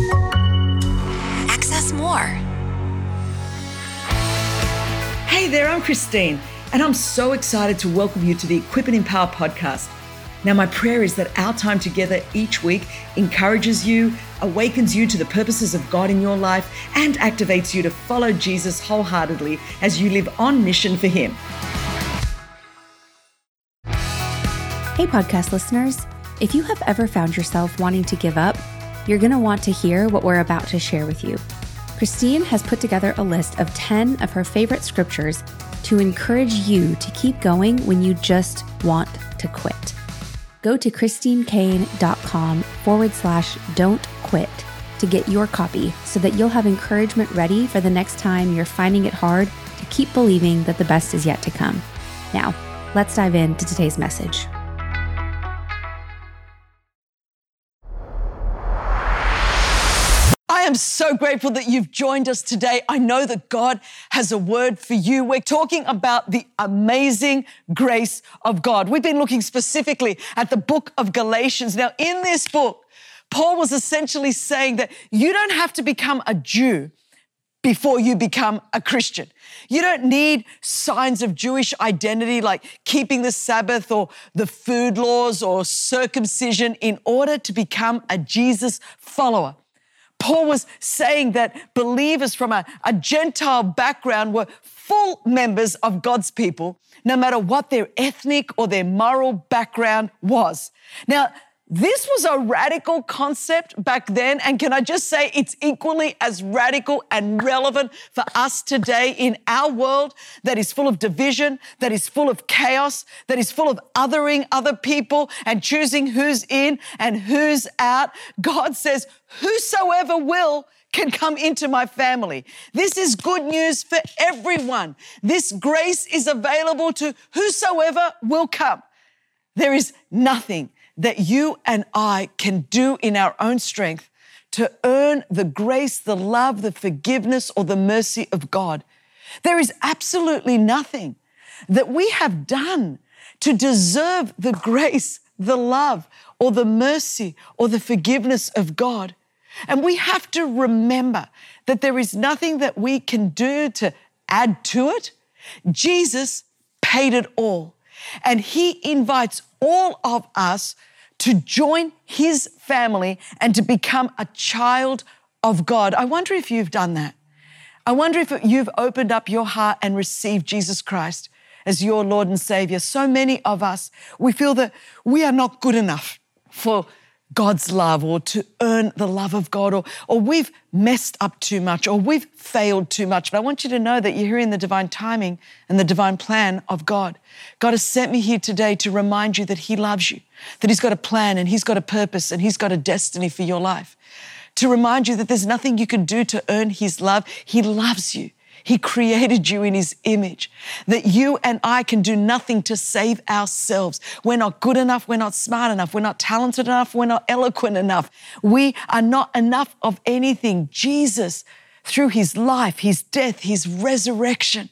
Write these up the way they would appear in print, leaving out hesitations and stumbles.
Access more. Hey there, I'm Christine, and I'm so excited to welcome you to the Equip and Empower podcast. Now, my prayer is that our time together each week encourages you, awakens you to the purposes of God in your life, and activates you to follow Jesus wholeheartedly as you live on mission for Him. Hey, podcast listeners. If you have ever found yourself wanting to give up, you're going to want to hear what we're about to share with you. Christine has put together a list of 10 of her favorite scriptures to encourage you to keep going when you just want to quit. Go to christinekane.com/don't quit to get your copy so that you'll have encouragement ready for the next time you're finding it hard to keep believing that the best is yet to come. Now, let's dive into today's message. I am so grateful that you've joined us today. I know that God has a word for you. We're talking about the amazing grace of God. We've been looking specifically at the book of Galatians. Now, in this book, Paul was essentially saying that you don't have to become a Jew before you become a Christian. You don't need signs of Jewish identity like keeping the Sabbath or the food laws or circumcision in order to become a Jesus follower. Paul was saying that believers from a Gentile background were full members of God's people, no matter what their ethnic or their moral background was. Now, this was a radical concept back then, and can I just say it's equally as radical and relevant for us today in our world that is full of division, that is full of chaos, that is full of othering other people and choosing who's in and who's out. God says, whosoever will can come into my family. This is good news for everyone. This grace is available to whosoever will come. There is nothing that you and I can do in our own strength to earn the grace, the love, the forgiveness, or the mercy of God. There is absolutely nothing that we have done to deserve the grace, the love, or the mercy, or the forgiveness of God. And we have to remember that there is nothing that we can do to add to it. Jesus paid it all, and He invites all of us to join His family and to become a child of God. I wonder if you've done that. I wonder if you've opened up your heart and received Jesus Christ as your Lord and Savior. So many of us, we feel that we are not good enough for God's love or to earn the love of God, or we've messed up too much, or we've failed too much. But I want you to know that you're hearing the divine timing and the divine plan of God. God has sent me here today to remind you that He loves you, that He's got a plan and He's got a purpose and He's got a destiny for your life. To remind you that there's nothing you can do to earn His love. He loves you. He created you in His image, that you and I can do nothing to save ourselves. We're not good enough. We're not smart enough. We're not talented enough. We're not eloquent enough. We are not enough of anything. Jesus, through His life, His death, His resurrection,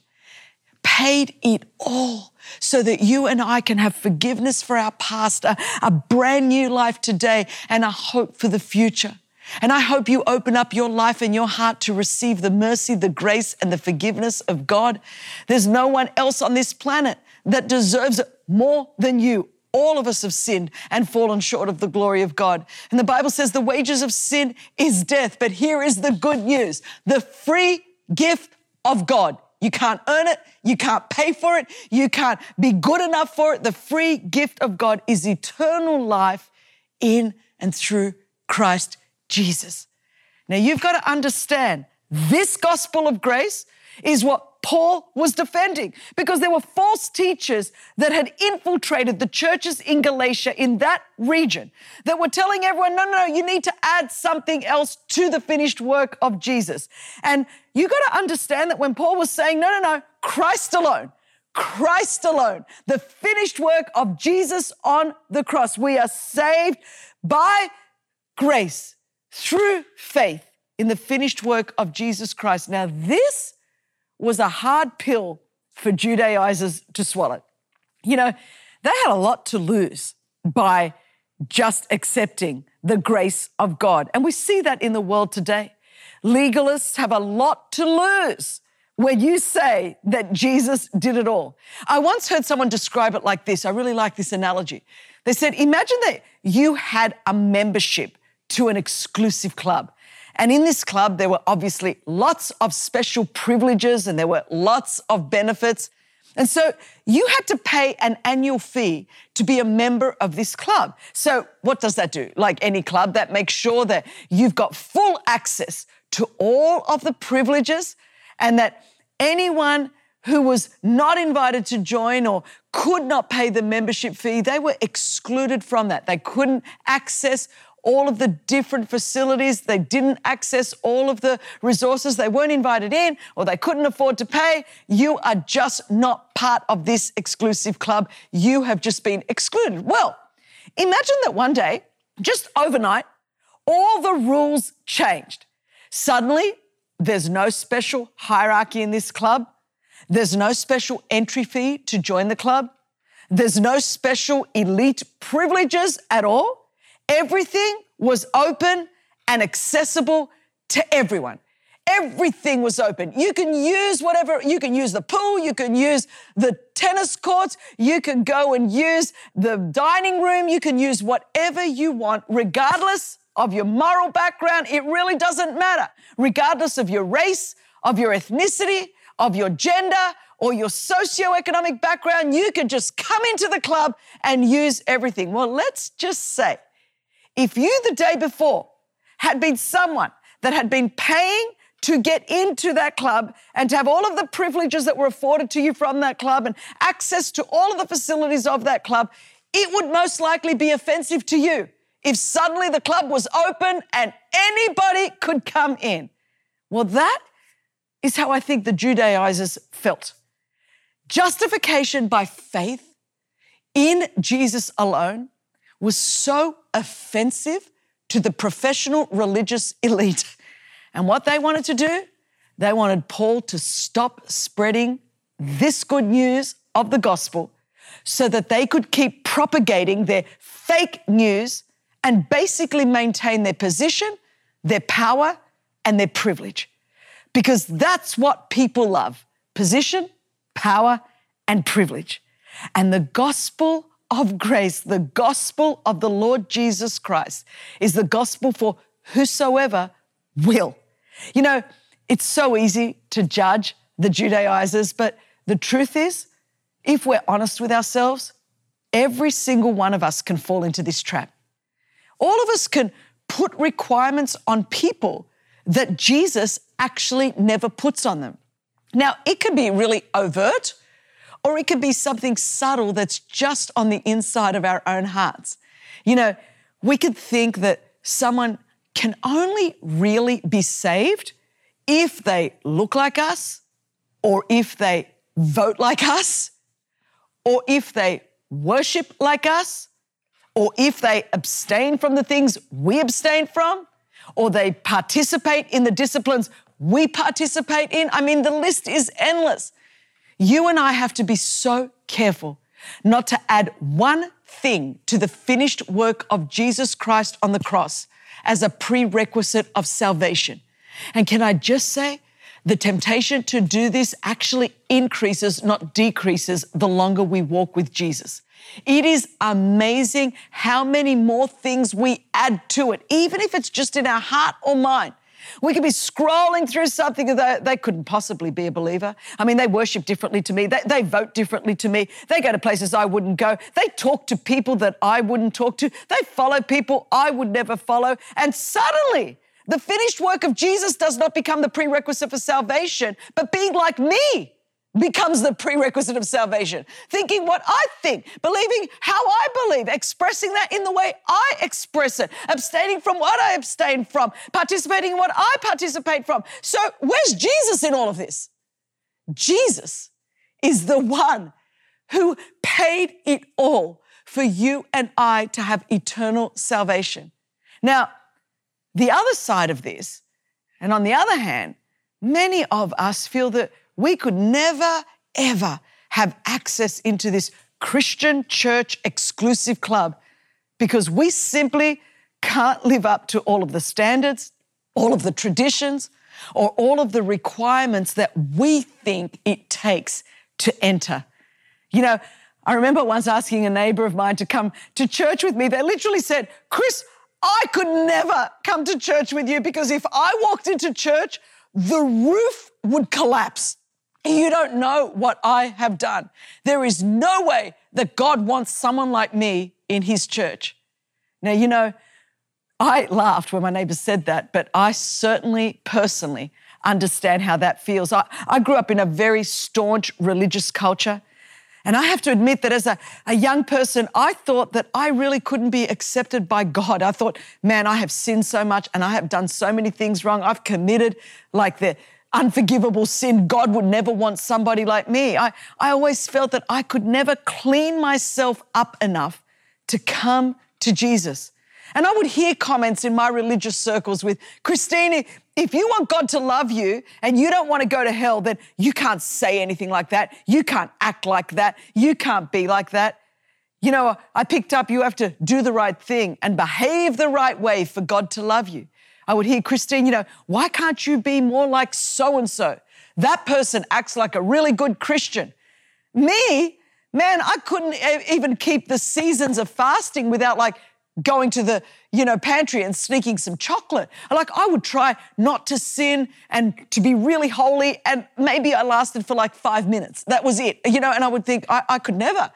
paid it all so that you and I can have forgiveness for our past, a brand new life today, and a hope for the future. And I hope you open up your life and your heart to receive the mercy, the grace, and the forgiveness of God. There's no one else on this planet that deserves it more than you. All of us have sinned and fallen short of the glory of God. And the Bible says the wages of sin is death. But here is the good news, the free gift of God. You can't earn it. You can't pay for it. You can't be good enough for it. The free gift of God is eternal life in and through Christ Jesus. Now, you've got to understand this gospel of grace is what Paul was defending, because there were false teachers that had infiltrated the churches in Galatia, in that region, that were telling everyone, no, you need to add something else to the finished work of Jesus. And you got to understand that when Paul was saying, no, Christ alone, the finished work of Jesus on the cross, we are saved by grace through faith in the finished work of Jesus Christ. Now, this was a hard pill for Judaizers to swallow. You know, they had a lot to lose by just accepting the grace of God. And we see that in the world today. Legalists have a lot to lose when you say that Jesus did it all. I once heard someone describe it like this. I really like this analogy. They said, imagine that you had a membership to an exclusive club. And in this club, there were obviously lots of special privileges and there were lots of benefits. And so you had to pay an annual fee to be a member of this club. So what does that do? Like any club, that makes sure that you've got full access to all of the privileges and that anyone who was not invited to join or could not pay the membership fee, they were excluded from that. They couldn't access all of the different facilities. They didn't access all of the resources. They weren't invited in or they couldn't afford to pay. You are just not part of this exclusive club. You have just been excluded. Well, imagine that one day, just overnight, all the rules changed. Suddenly, there's no special hierarchy in this club. There's no special entry fee to join the club. There's no special elite privileges at all. Everything was open and accessible to everyone. Everything was open. You can use whatever, you can use the pool, you can use the tennis courts, you can go and use the dining room, you can use whatever you want, regardless of your moral background. It really doesn't matter. Regardless of your race, of your ethnicity, of your gender, or your socioeconomic background, you could just come into the club and use everything. Well, let's just say, if you the day before had been someone that had been paying to get into that club and to have all of the privileges that were afforded to you from that club and access to all of the facilities of that club, it would most likely be offensive to you if suddenly the club was open and anybody could come in. Well, that is how I think the Judaizers felt. Justification by faith in Jesus alone was so offensive to the professional religious elite. And what they wanted to do, they wanted Paul to stop spreading this good news of the gospel so that they could keep propagating their fake news and basically maintain their position, their power, and their privilege. Because that's what people love: position, power, and privilege. And the gospel of grace, the gospel of the Lord Jesus Christ, is the gospel for whosoever will. You know, it's so easy to judge the Judaizers, but the truth is, if we're honest with ourselves, every single one of us can fall into this trap. All of us can put requirements on people that Jesus actually never puts on them. Now, it could be really overt, or it could be something subtle that's just on the inside of our own hearts. You know, we could think that someone can only really be saved if they look like us, or if they vote like us, or if they worship like us, or if they abstain from the things we abstain from, or they participate in the disciplines we participate in. I mean, the list is endless. You and I have to be so careful not to add one thing to the finished work of Jesus Christ on the cross as a prerequisite of salvation. And can I just say, the temptation to do this actually increases, not decreases, the longer we walk with Jesus. It is amazing how many more things we add to it, even if it's just in our heart or mind. We could be scrolling through something that they couldn't possibly be a believer. I mean, they worship differently to me. They vote differently to me. They go to places I wouldn't go. They talk to people that I wouldn't talk to. They follow people I would never follow. And suddenly, the finished work of Jesus does not become the prerequisite for salvation, but being like me becomes the prerequisite of salvation. Thinking what I think, believing how I believe, expressing that in the way I express it, abstaining from what I abstain from, participating in what I participate from. So where's Jesus in all of this? Jesus is the one who paid it all for you and I to have eternal salvation. Now, the other side of this, and on the other hand, many of us feel that we could never, ever have access into this Christian church exclusive club because we simply can't live up to all of the standards, all of the traditions, or all of the requirements that we think it takes to enter. You know, I remember once asking a neighbor of mine to come to church with me. They literally said, Chris, I could never come to church with you because if I walked into church, the roof would collapse. You don't know what I have done. There is no way that God wants someone like me in his church. Now, you know, I laughed when my neighbor said that, but I certainly, personally understand how that feels. I grew up in a very staunch religious culture, and I have to admit that as a young person, I thought that I really couldn't be accepted by God. I thought, man, I have sinned so much and I have done so many things wrong. I've committed like the unforgivable sin. God would never want somebody like me. I always felt that I could never clean myself up enough to come to Jesus. And I would hear comments in my religious circles with, Christine, if you want God to love you and you don't want to go to hell, then you can't say anything like that. You can't act like that. You can't be like that. You know, I picked up you have to do the right thing and behave the right way for God to love you. I would hear, Christine, you know, why can't you be more like so-and-so? That person acts like a really good Christian. Me, man, I couldn't even keep the seasons of fasting without like going to the, pantry and sneaking some chocolate. Like I would try not to sin and to be really holy, and maybe I lasted for like 5 minutes. That was it, and I would think I could never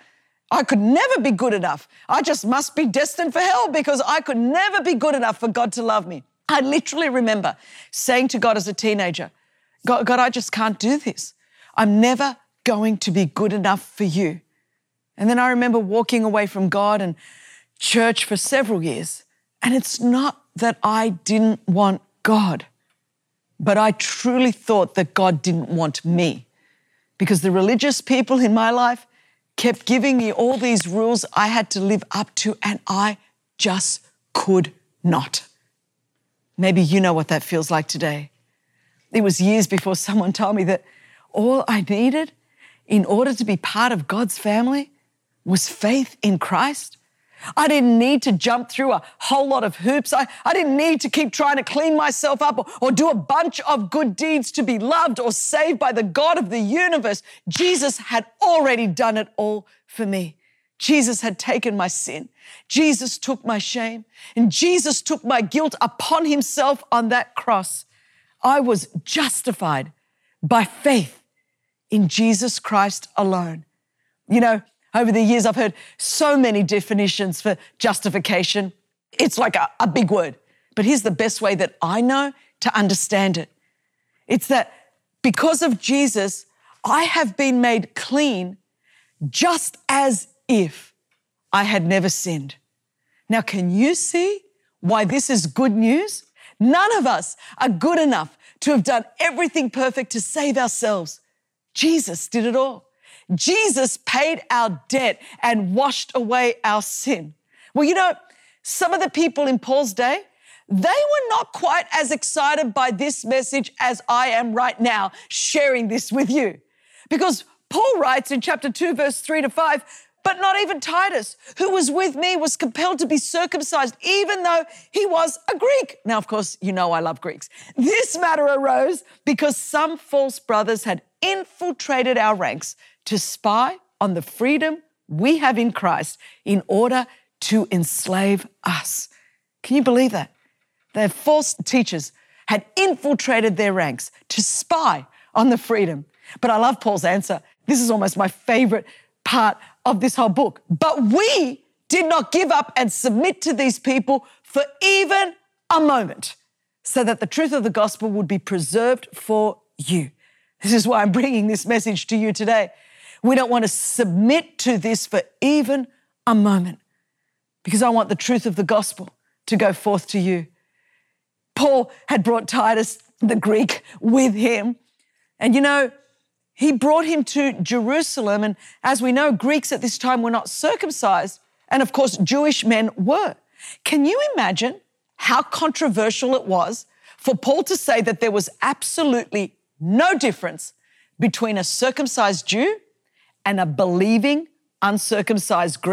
be good enough. I just must be destined for hell because I could never be good enough for God to love me. I literally remember saying to God as a teenager, God, I just can't do this. I'm never going to be good enough for you. And then I remember walking away from God and church for several years. And it's not that I didn't want God, but I truly thought that God didn't want me because the religious people in my life kept giving me all these rules I had to live up to, and I just could not. Maybe you know what that feels like today. It was years before someone told me that all I needed in order to be part of God's family was faith in Christ. I didn't need to jump through a whole lot of hoops. I didn't need to keep trying to clean myself up or do a bunch of good deeds to be loved or saved by the God of the universe. Jesus had already done it all for me. Jesus had taken my sin. Jesus took my shame, and Jesus took my guilt upon himself on that cross. I was justified by faith in Jesus Christ alone. Over the years, I've heard so many definitions for justification. It's like a big word, but here's the best way that I know to understand it. It's that because of Jesus, I have been made clean just as if I had never sinned. Now, can you see why this is good news? None of us are good enough to have done everything perfect to save ourselves. Jesus did it all. Jesus paid our debt and washed away our sin. Well, some of the people in Paul's day, they were not quite as excited by this message as I am right now sharing this with you. Because Paul writes in chapter 2, verse 3-5, but not even Titus, who was with me, was compelled to be circumcised, even though he was a Greek. Now, of course, I love Greeks. This matter arose because some false brothers had infiltrated our ranks to spy on the freedom we have in Christ in order to enslave us. Can you believe that? The false teachers had infiltrated their ranks to spy on the freedom. But I love Paul's answer. This is almost my favorite part of this whole book. But we did not give up and submit to these people for even a moment, so that the truth of the gospel would be preserved for you. This is why I'm bringing this message to you today. We don't want to submit to this for even a moment, because I want the truth of the gospel to go forth to you. Paul had brought Titus, the Greek, with him. And he brought him to Jerusalem. And as we know, Greeks at this time were not circumcised. And of course, Jewish men were. Can you imagine how controversial it was for Paul to say that there was absolutely no difference between a circumcised Jew and a believing uncircumcised Greek?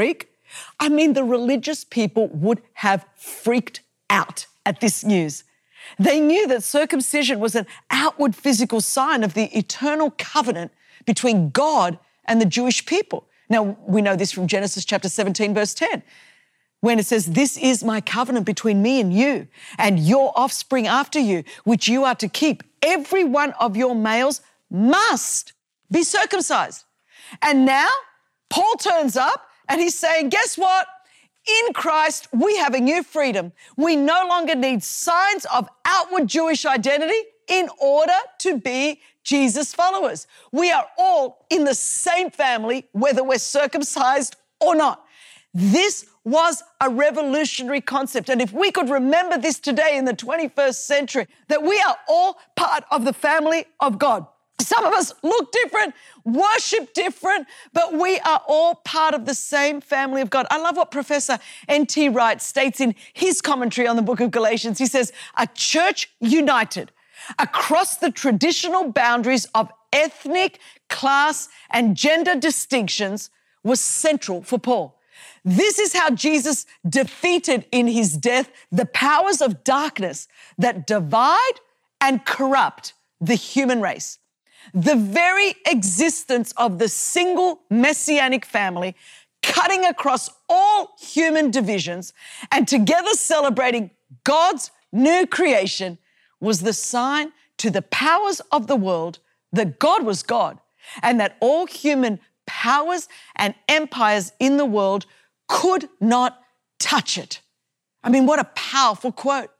I mean, the religious people would have freaked out at this news. They knew that circumcision was an outward physical sign of the eternal covenant between God and the Jewish people. Now, we know this from Genesis chapter 17, verse 10, when it says, "This is my covenant between me and you and your offspring after you, which you are to keep. Every one of your males must be circumcised." And now Paul turns up and he's saying, guess what? In Christ, we have a new freedom. We no longer need signs of outward Jewish identity in order to be Jesus followers. We are all in the same family, whether we're circumcised or not. This was a revolutionary concept. And if we could remember this today in the 21st century, that we are all part of the family of God. Some of us look different, worship different, but we are all part of the same family of God. I love what Professor N.T. Wright states in his commentary on the book of Galatians. He says, "A church united across the traditional boundaries of ethnic, class, and gender distinctions was central for Paul. This is how Jesus defeated in his death the powers of darkness that divide and corrupt the human race. The very existence of the single messianic family cutting across all human divisions and together celebrating God's new creation was the sign to the powers of the world that God was God and that all human powers and empires in the world could not touch it." I mean, what a powerful quote.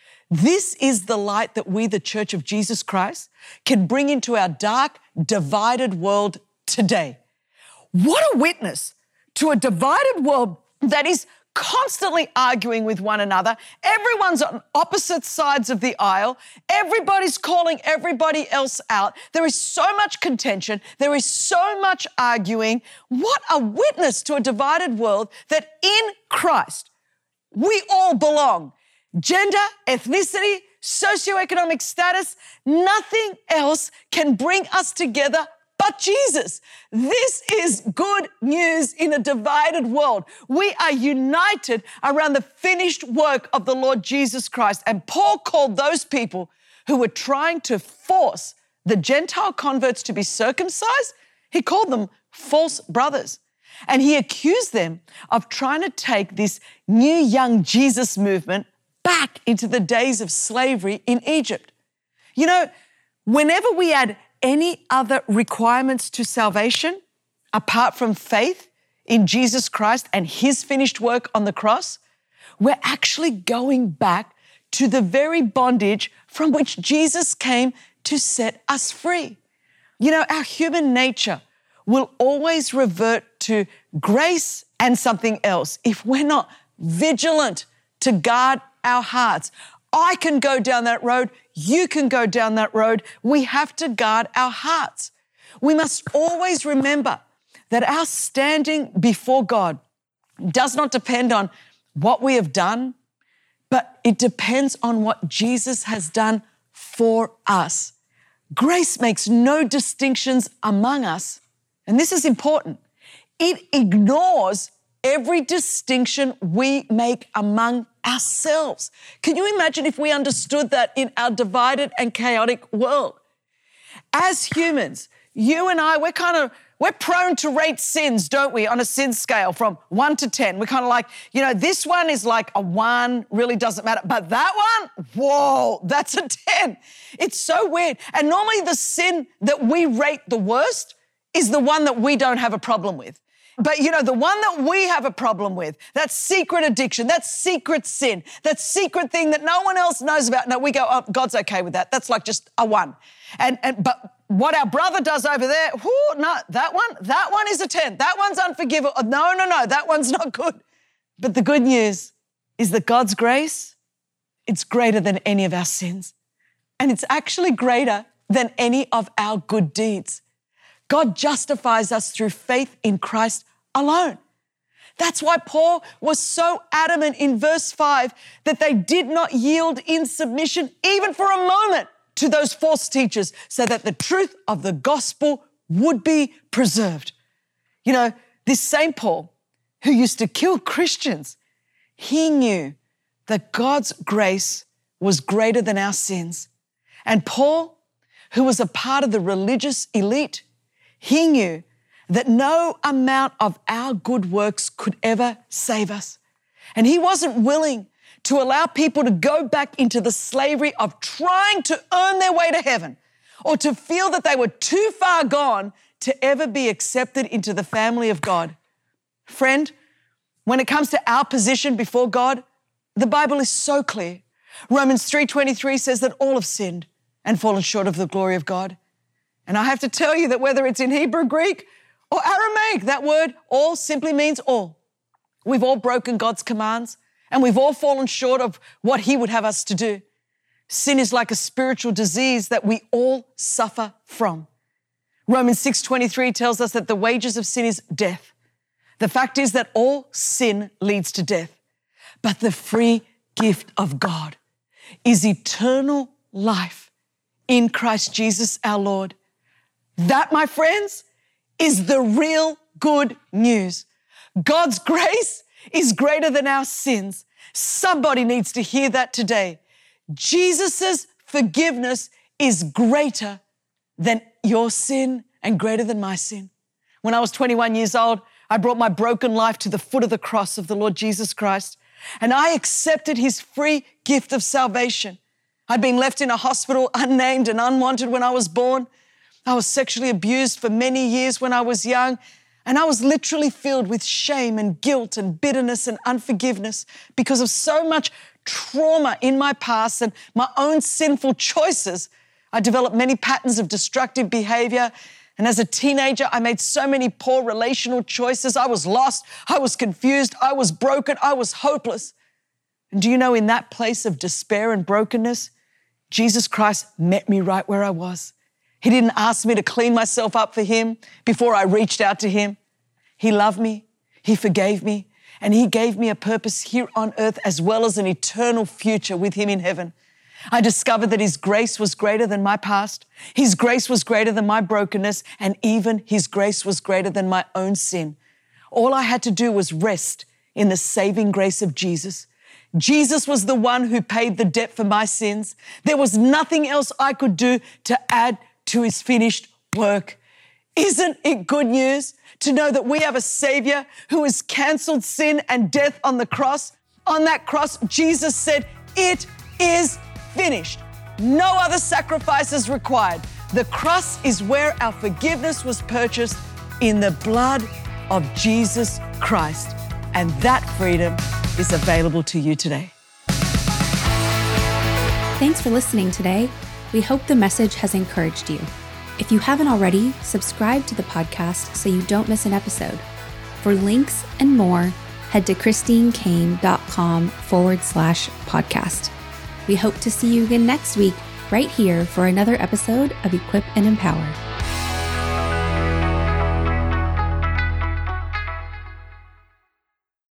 This is the light that we, the Church of Jesus Christ, can bring into our dark, divided world today. What a witness to a divided world that is constantly arguing with one another. Everyone's on opposite sides of the aisle. Everybody's calling everybody else out. There is so much contention. There is so much arguing. What a witness to a divided world that in Christ, we all belong. Gender, ethnicity, socioeconomic status, nothing else can bring us together but Jesus. This is good news in a divided world. We are united around the finished work of the Lord Jesus Christ. And Paul called those people who were trying to force the Gentile converts to be circumcised, he called them false brothers. And he accused them of trying to take this new young Jesus movement back into the days of slavery in Egypt. You know, whenever we add any other requirements to salvation apart from faith in Jesus Christ and his finished work on the cross, we're actually going back to the very bondage from which Jesus came to set us free. You know, our human nature will always revert to grace and something else if we're not vigilant to guard our hearts. I can go down that road. You can go down that road. We have to guard our hearts. We must always remember that our standing before God does not depend on what we have done, but it depends on what Jesus has done for us. Grace makes no distinctions among us, and this is important. It ignores every distinction we make among ourselves. Can you imagine if we understood that in our divided and chaotic world? As humans, you and I, we're prone to rate sins, don't we, on a sin scale from 1 to 10. We're kind of like, you know, this one is like a 1, really doesn't matter. But that one, whoa, that's a 10. It's so weird. And normally the sin that we rate the worst is the one that we don't have a problem with. But, you know, the one that we have a problem with, that secret addiction, that secret sin, that secret thing that no one else knows about, no, we go, oh, God's okay with that. That's like just a 1. But what our brother does over there, no, that one is a 10. That one's unforgivable. No, that one's not good. But the good news is that God's grace, it's greater than any of our sins. And it's actually greater than any of our good deeds. God justifies us through faith in Christ alone. That's why Paul was so adamant in verse 5 that they did not yield in submission even for a moment to those false teachers so that the truth of the gospel would be preserved. You know, this same Paul who used to kill Christians, he knew that God's grace was greater than our sins. And Paul, who was a part of the religious elite, he knew that no amount of our good works could ever save us. And he wasn't willing to allow people to go back into the slavery of trying to earn their way to heaven or to feel that they were too far gone to ever be accepted into the family of God. Friend, when it comes to our position before God, the Bible is so clear. Romans 3:23 says that all have sinned and fallen short of the glory of God. And I have to tell you that whether it's in Hebrew, Greek, or Aramaic, that word all simply means all. We've all broken God's commands and we've all fallen short of what He would have us to do. Sin is like a spiritual disease that we all suffer from. Romans 6:23 tells us that the wages of sin is death. The fact is that all sin leads to death, but the free gift of God is eternal life in Christ Jesus our Lord. That, my friends, is the real good news. God's grace is greater than our sins. Somebody needs to hear that today. Jesus' forgiveness is greater than your sin and greater than my sin. When I was 21 years old, I brought my broken life to the foot of the cross of the Lord Jesus Christ, and I accepted His free gift of salvation. I'd been left in a hospital unnamed and unwanted when I was born. I was sexually abused for many years when I was young, and I was literally filled with shame and guilt and bitterness and unforgiveness because of so much trauma in my past and my own sinful choices. I developed many patterns of destructive behavior, and as a teenager, I made so many poor relational choices. I was lost, I was confused, I was broken, I was hopeless. And do you know, in that place of despair and brokenness, Jesus Christ met me right where I was. He didn't ask me to clean myself up for Him before I reached out to Him. He loved me, He forgave me, and He gave me a purpose here on earth as well as an eternal future with Him in heaven. I discovered that His grace was greater than my past. His grace was greater than my brokenness, and even His grace was greater than my own sin. All I had to do was rest in the saving grace of Jesus. Jesus was the one who paid the debt for my sins. There was nothing else I could do to add to His finished work. Isn't it good news to know that we have a Savior who has canceled sin and death on the cross? On that cross, Jesus said, "It is finished." No other sacrifice is required. The cross is where our forgiveness was purchased in the blood of Jesus Christ. And that freedom is available to you today. Thanks for listening today. We hope the message has encouraged you. If you haven't already, subscribe to the podcast so you don't miss an episode. For links and more, head to christinekane.com/podcast. We hope to see you again next week, right here for another episode of Equip and Empower.